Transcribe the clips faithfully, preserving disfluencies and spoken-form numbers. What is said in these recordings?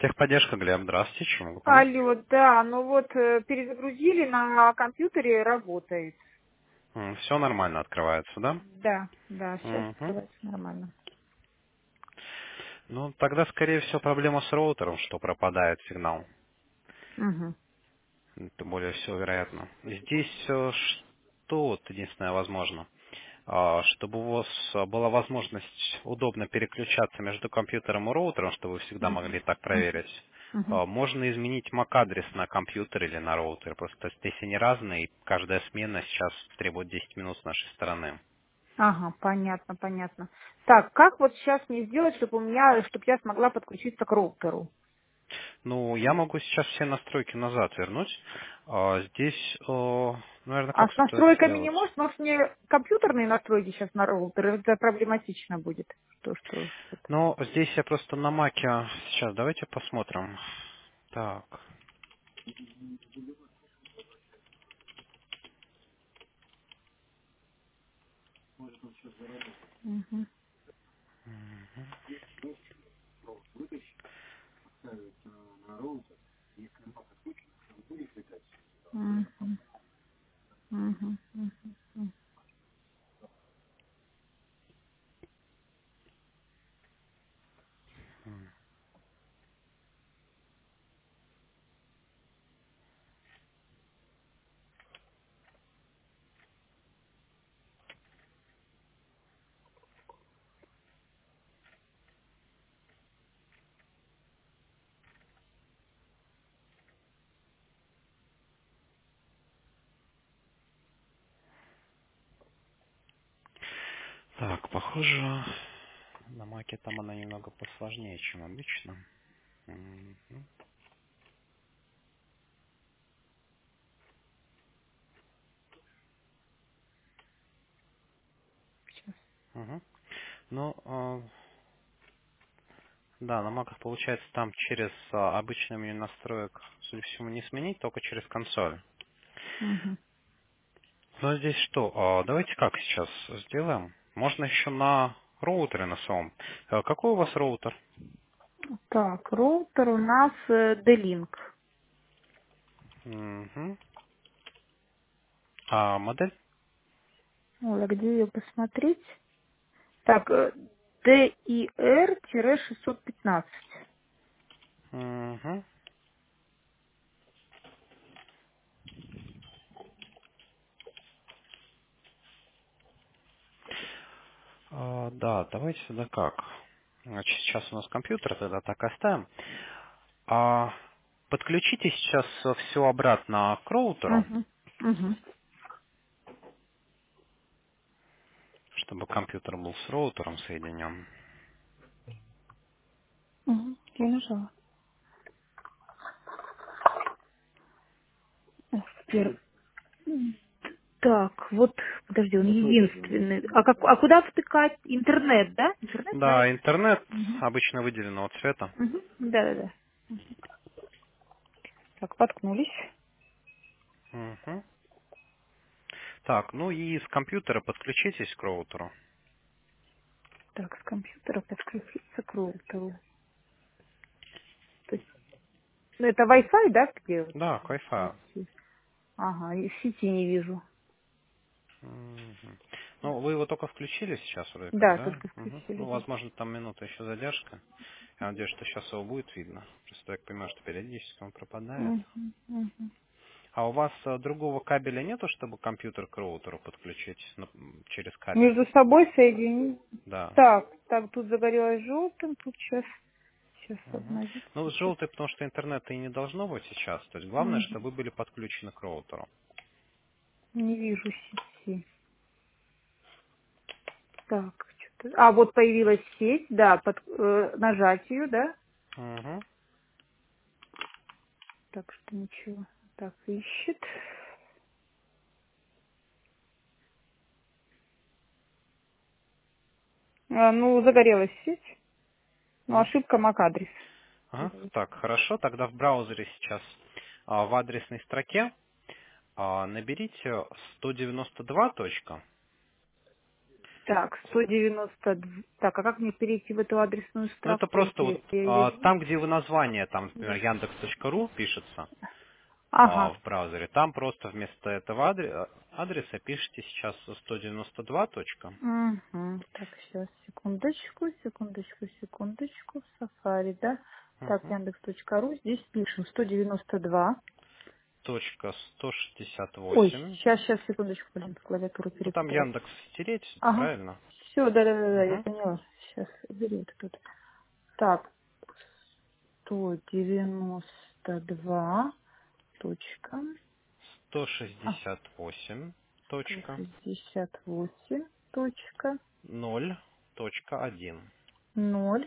Техподдержка, Глеб, здравствуйте, чем могу помочь? Алло, да, ну вот э, перезагрузили, на компьютере работает. Все нормально открывается, да? Да, да, сейчас Мгм. открывается нормально. Ну, тогда, скорее всего, проблема с роутером, что пропадает сигнал. Угу. Это более всего вероятно. Здесь э, что вот единственное возможно? А, Чтобы у вас а, была возможность удобно переключаться между компьютером и роутером, чтобы вы всегда могли так проверить, Угу. а, можно изменить MAC-адрес на компьютер или на роутер. Просто здесь они разные, и каждая смена сейчас требует десять минут с нашей стороны. Ага, понятно, понятно. Так, как вот сейчас мне сделать, чтобы у меня, чтобы я смогла подключиться к роутеру? Ну, я могу сейчас все настройки назад вернуть. А, Здесь, наверное, А как с стоит настройками не сделать? может, может мне компьютерные настройки сейчас на роутер, это проблематично будет. То, что это. Ну, здесь я просто на маке. Сейчас давайте посмотрим. Так. Угу. Угу. Угу. Угу. Так, похоже, на маке там она немного посложнее, чем обычно. Мгм. Мгм. Ну, а, да, на маках получается там через а, обычное меню настроек, судя по всему, не сменить, только через консоль. Угу. Но здесь что? а, Давайте как сейчас сделаем? Можно еще на роутере на самом. Э, Какой у вас роутер? Так, роутер у нас э, D-Link. Мгм. А модель? Ой, а где ее посмотреть? Так, э, ди и эр шестьсот пятнадцать. Мгм. А, да, давайте сюда как. Значит, сейчас у нас компьютер, тогда так оставим. А подключите сейчас все обратно к роутеру, Угу. Угу. чтобы компьютер был с роутером соединен. Угу. Я нажала. Э, пер- М, Так, вот, подожди, он единственный. А, как, а куда втыкать? Интернет, да? Интернет, Да, наверное. интернет Угу. обычно выделенного цвета. Угу. Да-да-да. Так, воткнулись. Мгм. Так, ну и с компьютера подключитесь к роутеру. Так, с компьютера подключиться к роутеру. То есть, ну, это Wi-Fi, да, где вот? Да, к Wi-Fi. Wi-Fi? Ага, и в сети не вижу. Мгм. Ну, вы его только включили сейчас вроде как, Да, да? только Мгм. включили, Ну, да. возможно, там минута еще задержка. Я надеюсь, что сейчас его будет видно. Просто я понимаю, что периодически он пропадает. Мгм, мгм. А у вас э, другого кабеля нету, чтобы компьютер к роутеру подключить ну, м, через кабель? Между собой соединить. Да. Так, так, тут загорелось желтым, тут сейчас, сейчас Мгм. обновить, Ну, сейчас. желтый, потому что интернета и не должно быть сейчас. То есть главное, чтобы Мгм. вы были подключены к роутеру. Не вижу сети. Так, что-то. А, вот появилась сеть, да, под э, нажатию, да? Мгм. Так что ничего. Так, ищет. А, ну, загорелась сеть. Ну, М. ошибка MAC-адрес. Ага. Так, хорошо. Тогда в браузере сейчас а, в адресной строке а, наберите сто девяносто два точка Так, сто девяносто два. Так, а как мне перейти в эту адресную Ну, это строку? просто вот Или я ее а, вижу? там, где вы название, там, например, Да. яндекс точка ру пишется а, Ага. в браузере, там просто вместо этого адре- адреса пишите сейчас сто девяносто два. точка. Угу. Так, сейчас, секундочку, секундочку, секундочку. Сафари, да? Так, Мгм. яндекс точка ру. Здесь пишем сто девяносто два. Точка сто шестьдесят Ой, восемь. сейчас, сейчас, секундочку, блин, клавиатуру Ну, там перепутала. Яндекс стереть, Ага. правильно? Все, да-да-да, я Угу. поняла. Сейчас, убери это тут. Так, сто девяносто два. Точка. сто А, шестьдесят восемь. сто Точка. шестьдесят восемь. Точка. ноль. Точка один. Ноль.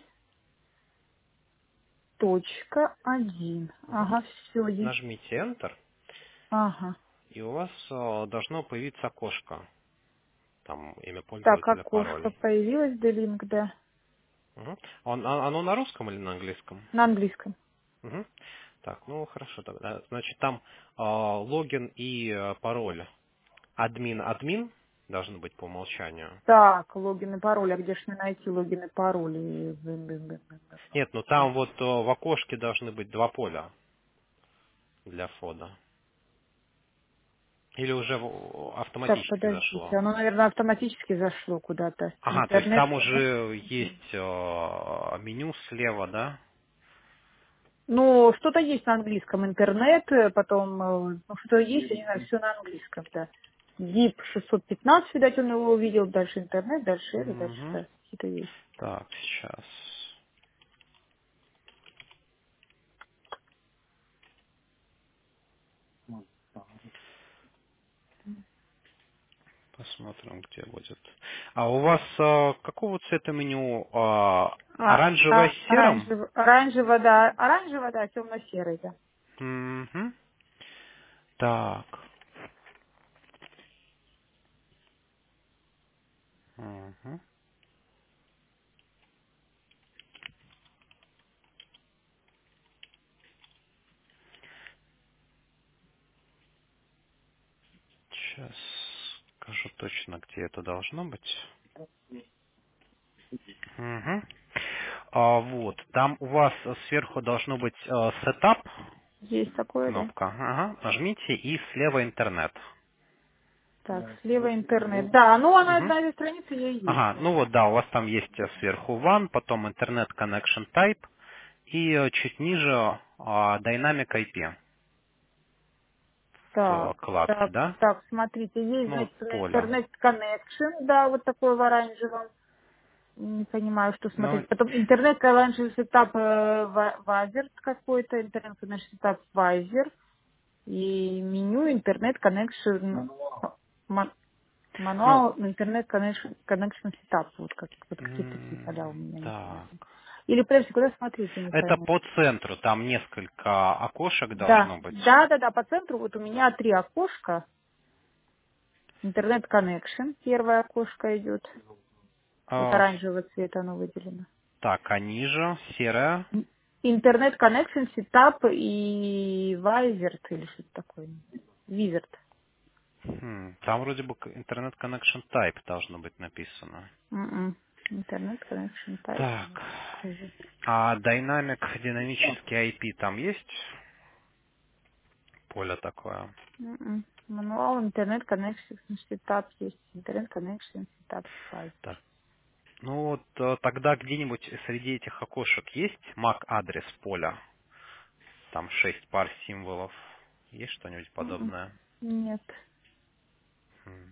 Точка один. Мгм. Ага, все есть. Нажмите Enter, Ага. и у вас а, должно появиться окошко. Там имя Так, пользователя, окошко пароль. появилось, делинг, да. Мгм. Он- а- оно на русском или на английском? На английском. Мгм. Так, ну хорошо тогда. Значит, там а, логин и а, пароль. Админ, админ должны быть по умолчанию. Так, логин и пароль. А где ж мне найти логин и пароль? И- б- б- б- б- б- Нет, ну там вот а, в окошке должны быть два поля для входа. Или уже в- Так, автоматически подождите. зашло? Оно, наверное, автоматически зашло куда-то. Ага, то есть Интернет, там уже конечно. есть а, меню слева, да? Ну, что-то есть на английском. Интернет, э, потом, э, ну, что-то есть, я не знаю, все на английском, да. дип шестьсот пятнадцать, видать, он его увидел. Дальше интернет, дальше это, дальше Мгм. это. Что-то есть. Так, сейчас посмотрим, где будет. А у вас а, какого цвета меню? А, А, оранжевое а, с серым? оранжево, оранжево, да. Оранжево, да, темно-серый, да. Мгм. Так. Мгм. Сейчас скажу точно, где это должно быть. Мгм. А, вот, там у вас сверху должно быть э, Setup Есть такое, да. кнопка. Ага, нажмите и слева интернет. Так, слева интернет. Да, ну она Мгм. на этой странице я и есть. Ага, ну вот да, у вас там есть э, сверху ван, потом Internet Connection Type и э, чуть ниже а, Dynamic ай пи в э, Так, кладке, так, да? так, смотрите, есть, Ну, значит, вот на поле. интернет connection, да, вот такой в оранжевом. Не понимаю, что Ну, смотреть. Потом интернет connection сетап вазер какой-то, интернет connection сетап вазер. И меню интернет connection ма- ну, мануал интернет connection, connection setup. Вот, как, вот какие-то такие поля у м, меня так. непонятно. Или подожди, куда смотреть, я не Это пойму. по центру, там несколько окошек Да, должно быть. да, да, да, по центру вот у меня три окошка. Интернет connection, первое окошко идет. Вот А, оранжевого цвета оно выделено. так, а ниже серая. Интернет connection, сетап и вайзерт или что-то такое. Визерт. Хм, там вроде бы к- Internet Connection Type должно быть написано. М-м. Интернет connection type. Так. Нет, скажи. А Dynamic, динамический ай пи там есть? Поле такое. М-м. Мануал интернет connection сетап есть. Интернет connection сетап вайзер. Так. Ну вот э, тогда где-нибудь среди этих окошек есть мак адрес поля? Там шесть пар символов. Есть что-нибудь М-м. подобное? Нет. Хм,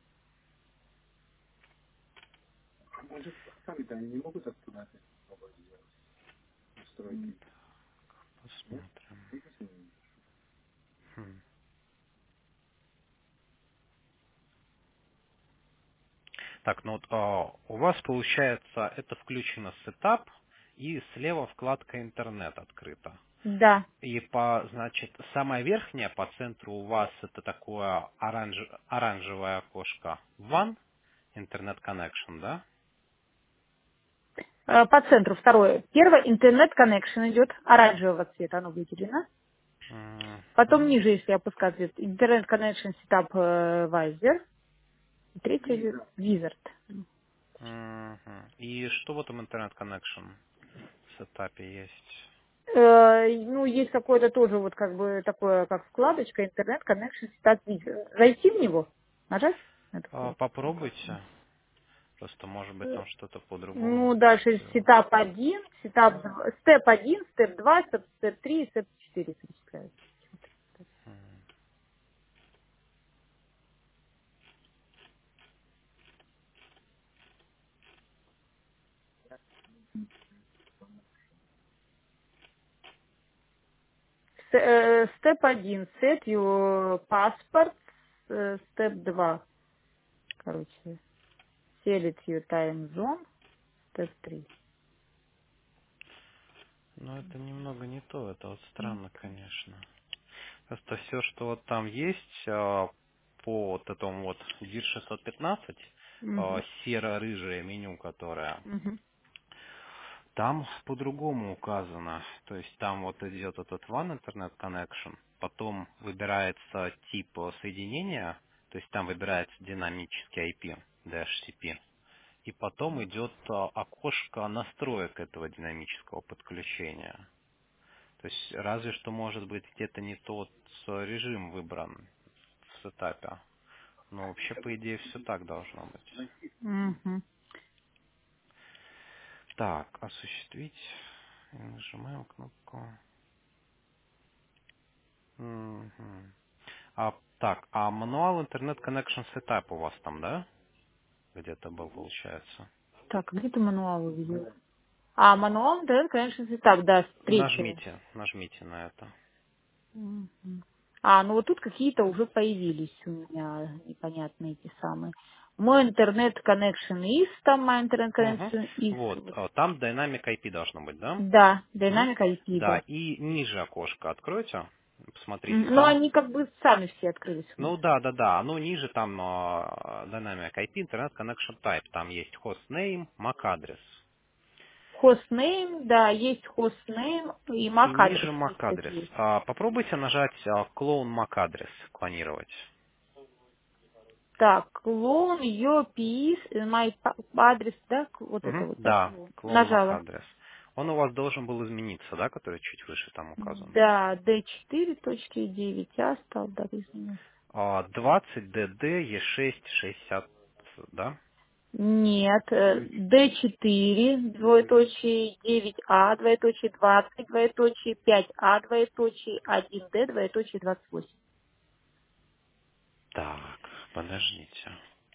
М. посмотрим. Хм. Так, ну вот а, у вас получается это включено сетап и слева вкладка интернет открыта. Да. И по, значит, самая верхняя по центру у вас это такое оранж, оранжевое окошко ван, интернет connection, да? Э, По центру второе. Первое интернет connection идет оранжевого цвета, оно выделено. Потом Мгм. ниже, если опускать, интернет connection setup вайзер. Третье визард. Мгм. И что в этом интернет-коннекшн в сетапе есть? Э, ну, есть какое-то тоже вот как бы такое, как вкладочка, интернет, connection, стат, зайти в него, нажать на эту А, вкладку. попробуйте. Просто, может быть, Э, там что-то по-другому Ну, дальше сделал. сетап один, сетап два, степ один, степ два, степ степ три, степ четыре перечисляют. С- э, Степ один, set your passport, э, степ два, короче, select your time zone, степ три. Ну, это немного не то, это вот странно, конечно. Просто все, что вот там есть а, по вот этому вот дир шестьсот пятнадцать, а, Мгм. серо-рыжее меню, которое, Мгм. там по-другому указано. То есть там вот идет этот One Internet Connection, потом выбирается тип э, соединения, то есть там выбирается динамический ай пи, ди эйч си пи, и потом идет а, окошко настроек этого динамического подключения. То есть разве что может быть где-то не тот э, режим выбран в сетапе. Но вообще, по идее, все так должно быть. Мгм. Так, осуществить. И нажимаем кнопку. Мгм. А, так, а мануал Internet Connection Setup у вас там, да? Где-то был, получается. Так, где ты мануал увидел? А, мануал, да, конечно, сетап, да, третьего. Нажмите, нажмите на это. Мгм. А, ну вот тут какие-то уже появились у меня непонятные эти самые. Мой интернет connection is, там мой интернет Угу. connection is. Вот, Вот. а, там Dynamic ай пи должно быть, да? Да, Мгм. динамика ай пи, Да, да. и ниже окошко откройте. Посмотрите, М, Но там. они как бы сами все открылись у меня. Ну да, да, да. Оно ниже там а, Dynamic ай пи, Internet Connection Type. Там есть hostname, MAC адрес. Hostname, да, есть hostname и И MAC адрес ниже MAC есть адрес. такие. А, попробуйте нажать а, Clone MAC адрес, клонировать. Так, клон, your piece, э, my па- адрес, да, к- вот это Мгм. вот, да, Да, клон. Clone MAC Нажала. адрес. Он у вас должен был измениться, да, который чуть выше там указан. Да, ди четыре точка девять а стал, да, изменился. А, двадцать ди ди и шесть шестьдесят, да? Нет, э, ди четыре, двоеточие, девять а, двоеточие, двадцать, двоеточие, пять а, двоеточие, один д, двоеточие, двадцать восемь. Так, подождите.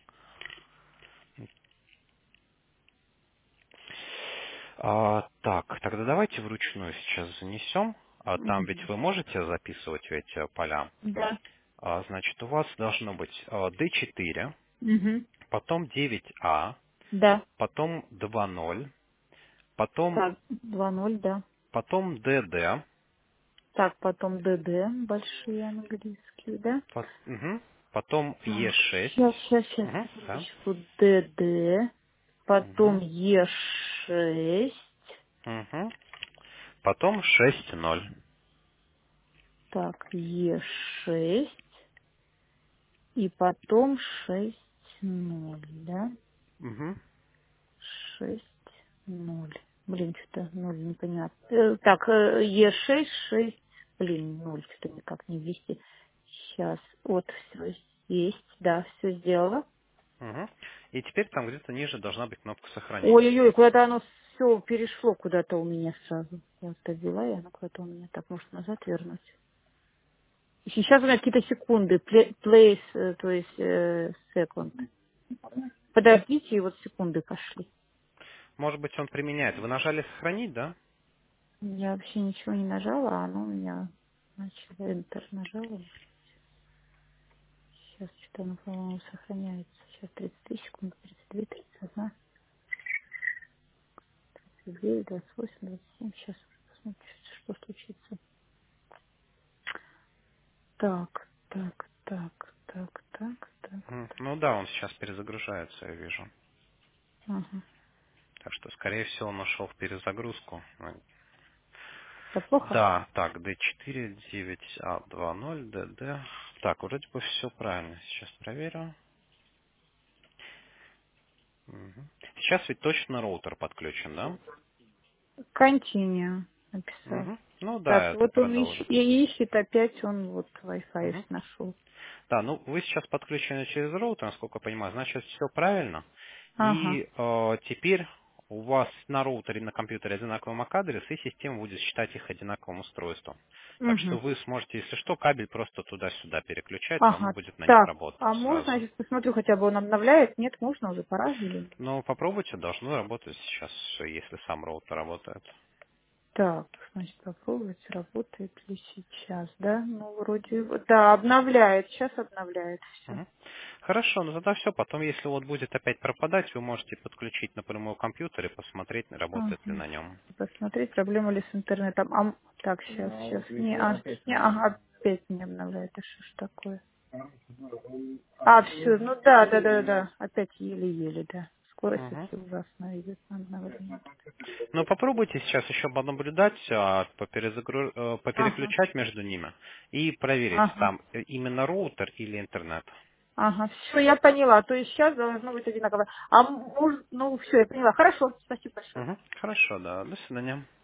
А, так, тогда давайте вручную сейчас занесем. А, там ведь Мгм. вы можете записывать эти поля. Да. А, значит, у вас должно быть а, ди четыре, Мгм. потом девять а, Да. потом два ноль, потом, Так, два ноль, да. потом ди ди, Так, потом ДД, большие английские, да? по- мгм, потом и Так, сейчас, шесть, сейчас, сейчас, мгм, да, секундочку. ДД, потом мгм, Е шесть, мгм, потом шесть ноль. так, Е шесть, и потом шесть ноль, да? Мгм. Шесть ноль. Блин, что-то ноль непонятно. Э, так, э, Е шесть, шесть, блин, ноль, что-то никак не ввести. Сейчас, вот, все есть, да, все сделала. Мгм. И теперь там где-то ниже должна быть кнопка сохранения. Ой-ой-ой, куда-то оно все перешло куда-то у меня сразу. Я вот так взяла, и оно куда-то у меня так, может, назад вернуть. И сейчас у меня какие-то секунды, пле- place, э, то есть э, second. Подождите, и вот секунды пошли. Может быть, он применяет. Вы нажали сохранить, да? Я вообще ничего не нажала, а оно у меня начало Enter нажала. Сейчас что-то оно, по-моему, сохраняется. Сейчас тридцать три секунды, тридцать две, тридцать одна, тридцать девять, двадцать восемь, двадцать семь. Сейчас посмотрим, что случится. Так, так, так, так, так, так. М, Ну да, он сейчас перезагружается, я вижу. Ага. Так что, скорее всего, он ушел в перезагрузку. Ну, Все плохо? да, так, ди четыре, девять а, два ноль, ди ди. Так, вроде бы все правильно. Сейчас проверю. Мгм. Сейчас ведь точно роутер подключен, да? Continue написал. Мгм. Ну Так, да, это вот он ищет, продолжит. и ищет опять, он вот Wi-Fi Мгм. нашел. Да, ну вы сейчас подключены через роутер, насколько я понимаю, значит все правильно. Ага. И э, теперь у вас на роутере и на компьютере одинаковый эм эй эй-адрес, и система будет считать их одинаковым устройством. Так что Угу. вы сможете, если что, кабель просто туда-сюда переключать, то оно Ага. будет на нем Так, работать а можно, сразу. я сейчас посмотрю, хотя бы он обновляет? Нет, можно уже, пора или нет? Но попробуйте, должно работать сейчас, если сам роутер работает. Так, значит, попробовать, работает ли сейчас, да? Ну, вроде, вот, да, обновляет, сейчас обновляет все. Мгм. Хорошо, ну тогда все. Потом, если вот будет опять пропадать, вы можете подключить напрямую компьютер и посмотреть, работает ли Ага. на нем. Посмотреть, проблема ли с интернетом. А, м- так, сейчас, сейчас. Не, а, не, ага, опять не обновляет. Это что ж такое? А, все, ну да, да, да, да. Опять еле-еле, да. Скорость Мгм. вообще ужасно идет на обновление. Но попробуйте сейчас еще понаблюдать, а, поперезагру- э, Ага, попереключать между ними и проверить, ага, там э, именно роутер или интернет. ага. Все, я поняла. То есть сейчас должно быть одинаково. А, м- может, ну, все, я поняла. Хорошо, спасибо большое. Мгм. Хорошо, да. До свидания.